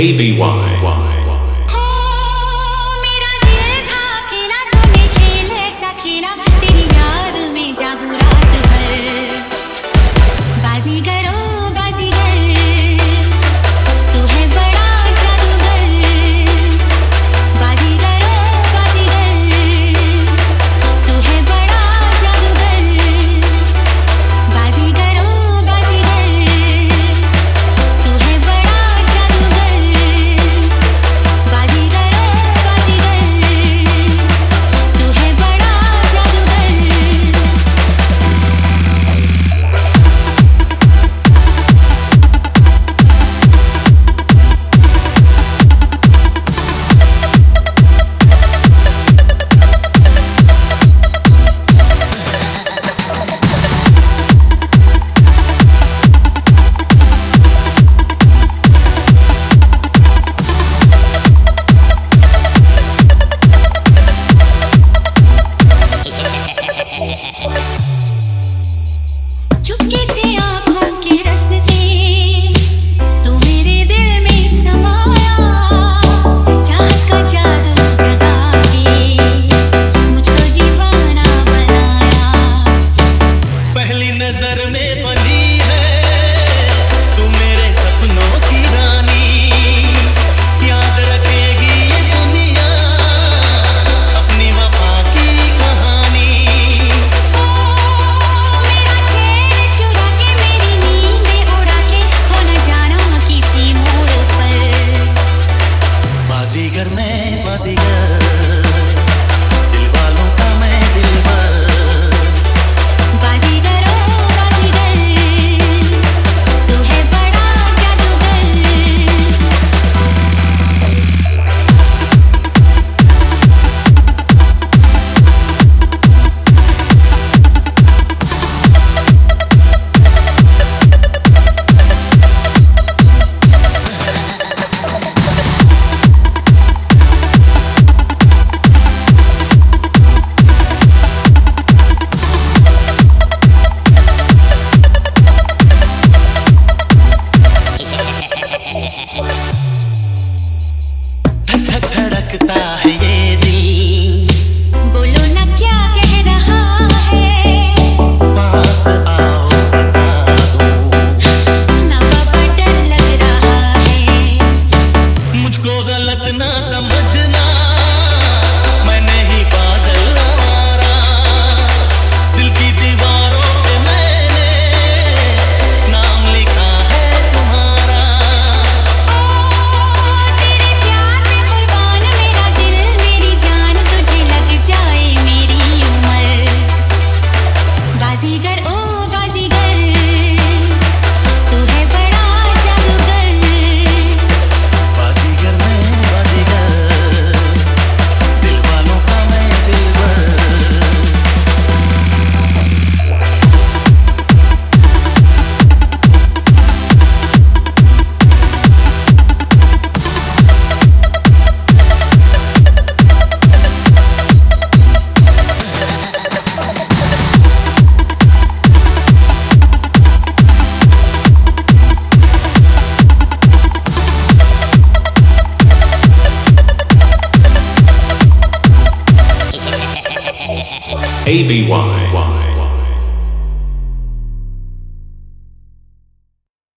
ABY. चुपके से आँखों के रस्ते तू मेरे दिल में समाया, चाहत का जादू जगा के मुझको दीवाना बनाया। पहली नजर में बनी है तू मेरे सपनों की रानी, याद रखेगी ये दुनिया अपनी वफा की कहानी। मेरा चैन चुरा के मेरी नींदें उड़ा के खो न जाना किसी मोड़ पर। बाजीगर मैं बाजीगर, दिल वालों का मैं दिलबर। बाजीगर ओ बाजीगर, तू है बड़ा जादूगर। धड़कता है ये दिल, बोलो ना क्या कह रहा है, पास आओ बता दूं। ना बाबा डर लग रहा है। मुझको गलत ना समझना, मैं नहीं पागल आवारा, दिल की दीवारों पे मैंने नाम लिखा है तुम्हारा। तेरे प्यार में कुर्बान मेरा दिल मेरी जान, तुझे लग जाए मेरी उम्र। बाजीगर ओ बाजीगर, तू है बड़ा जादूगर। बाजीगर मैं बाजीगर, दिल वालों का मैं दिलबर। ABY.